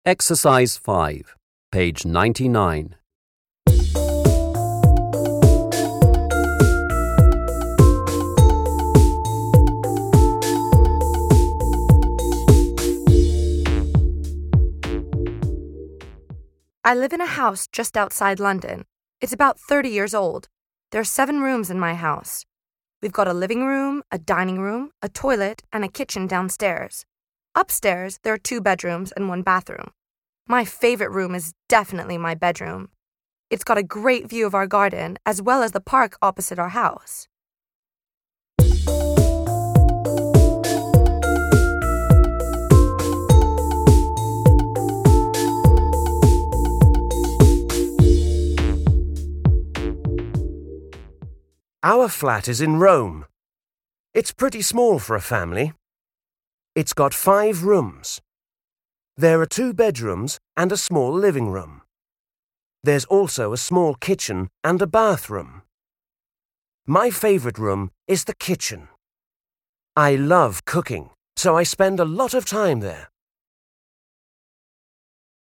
Exercise 5, page 99. I live in a house just outside London. It's about 30 years old. There are 7 rooms in my house. We've got a living room, a dining room, a toilet, and a kitchen downstairs. Upstairs, there are 2 bedrooms and 1 bathroom. My favorite room is definitely my bedroom. It's got a great view of our garden as well as the park opposite our house. Our flat is in Rome. It's pretty small for a family. It's got 5 rooms. There are 2 bedrooms and a small living room. There's also a small kitchen and a bathroom. My favourite room is the kitchen. I love cooking, so I spend a lot of time there.